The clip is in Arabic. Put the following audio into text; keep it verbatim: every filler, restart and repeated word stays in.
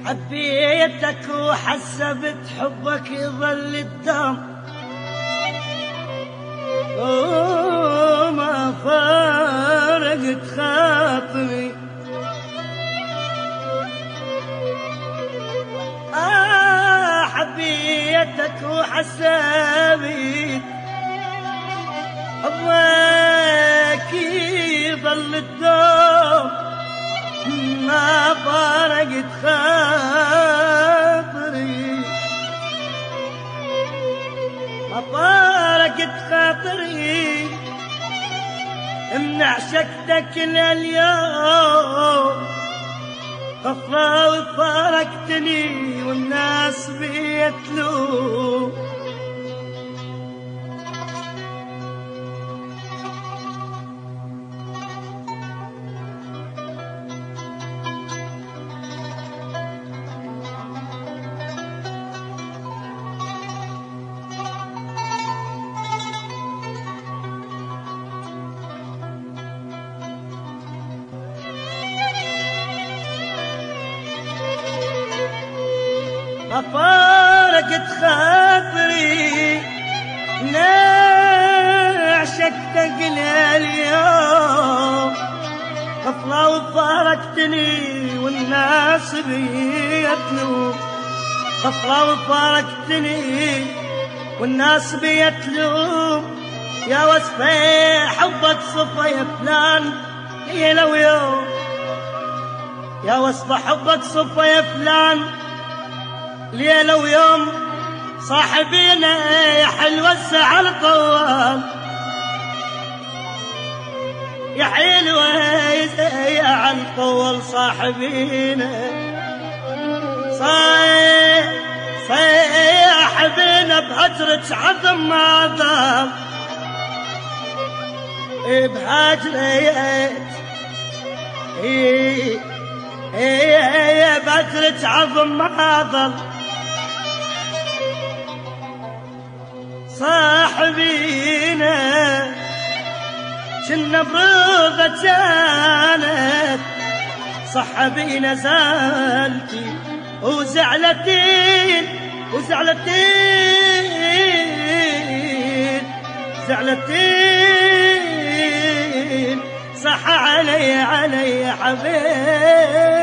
حبيتك وحسبت حبك يظل الدم، وما فارقت خاطري. آه حبيتك وحسبت حبك يظل الدم، ما فارقت خاطري، ما فارقت خاطري من عشقتك لليوم. غفرة وفارقتني والناس بيتلوم. ما فارقت خاطري عشقتك لليوم. غفلة وفارقتني والناس بيتلوم. غفلة وفارقتني والناس بيتلوم. يا وصفي حبك صفا يا فلان ليلة ويوم. يا وصف حبك صفا يا فلان ليلة ويوم. صاحبينا يا حلوة الزعل طوال، يا حلوة يا عن طول صاحبينا. صاحبينا بهجرة عظم ما ضل، بهجرة هي بهجرة عظم ما ضل. صاحبينا كنا بروضة جانت، صحبينا زالتي وزعلتين وزعلتين زعلتين. صح علي علي حبيب